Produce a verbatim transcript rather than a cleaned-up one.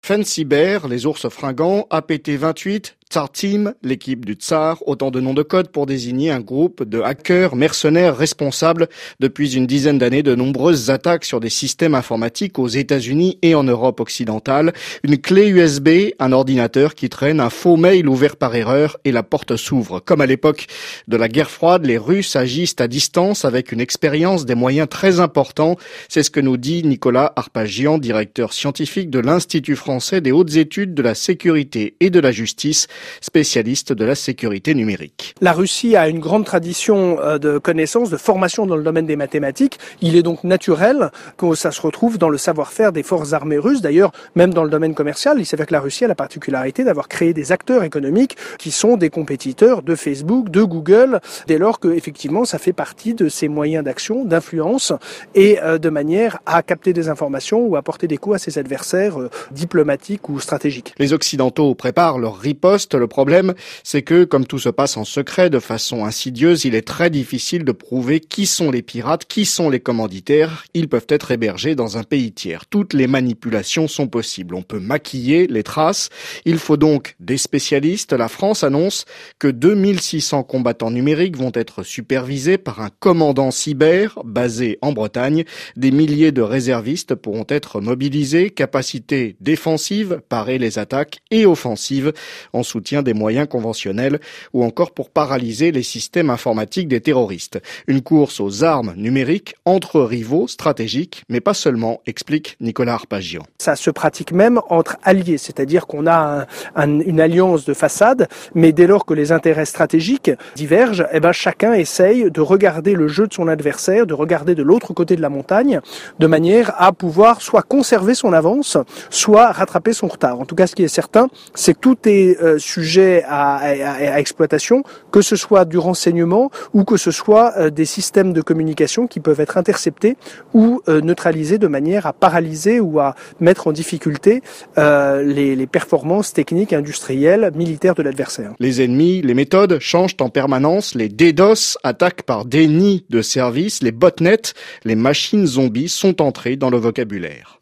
Fancy Bear, les ours fringants, A P T vingt-huit, Tsar Team, l'équipe du Tsar, autant de noms de code pour désigner un groupe de hackers mercenaires responsables depuis une dizaine d'années de nombreuses attaques sur des systèmes informatiques aux États-Unis et en Europe occidentale. Une clé U S B, un ordinateur qui traîne, un faux mail ouvert par erreur et la porte s'ouvre. Comme à l'époque de la guerre froide, les Russes agissent à distance avec une expérience des moyens très importants. C'est ce que nous dit Nicolas Arpagian, directeur scientifique de l'Institut français des hautes études de la sécurité et de la justice, spécialiste de la sécurité numérique. La Russie a une grande tradition de connaissances, de formation dans le domaine des mathématiques. Il est donc naturel que ça se retrouve dans le savoir-faire des forces armées russes. D'ailleurs, même dans le domaine commercial, il s'avère que la Russie a la particularité d'avoir créé des acteurs économiques qui sont des compétiteurs de Facebook, de Google, dès lors que effectivement ça fait partie de ses moyens d'action, d'influence et de manière à capter des informations ou à porter des coups à ses adversaires diplomatiques ou stratégiques. Les Occidentaux préparent leur riposte. Le problème, c'est que, comme tout se passe en secret, de façon insidieuse, il est très difficile de prouver qui sont les pirates, qui sont les commanditaires. Ils peuvent être hébergés dans un pays tiers. Toutes les manipulations sont possibles. On peut maquiller les traces. Il faut donc des spécialistes. La France annonce que deux mille six cents combattants numériques vont être supervisés par un commandant cyber basé en Bretagne. Des milliers de réservistes pourront être mobilisés. Capacité défensive, parer les attaques, et offensive, en soutien des moyens conventionnels ou encore pour paralyser les systèmes informatiques des terroristes. Une course aux armes numériques entre rivaux stratégiques, mais pas seulement, explique Nicolas Arpagian. Ça se pratique même entre alliés, c'est-à-dire qu'on a un, un, une alliance de façade, mais dès lors que les intérêts stratégiques divergent, eh ben chacun essaye de regarder le jeu de son adversaire, de regarder de l'autre côté de la montagne, de manière à pouvoir soit conserver son avance, soit rattraper son retard. En tout cas, ce qui est certain, c'est que tout est euh, sujet à, à, à exploitation, que ce soit du renseignement ou que ce soit euh, des systèmes de communication qui peuvent être interceptés ou euh, neutralisés de manière à paralyser ou à mettre en difficulté euh, les, les performances techniques, industrielles, militaires de l'adversaire. Les ennemis, les méthodes changent en permanence. Les DDoS, attaques par déni de service, les botnets, les machines zombies sont entrées dans le vocabulaire.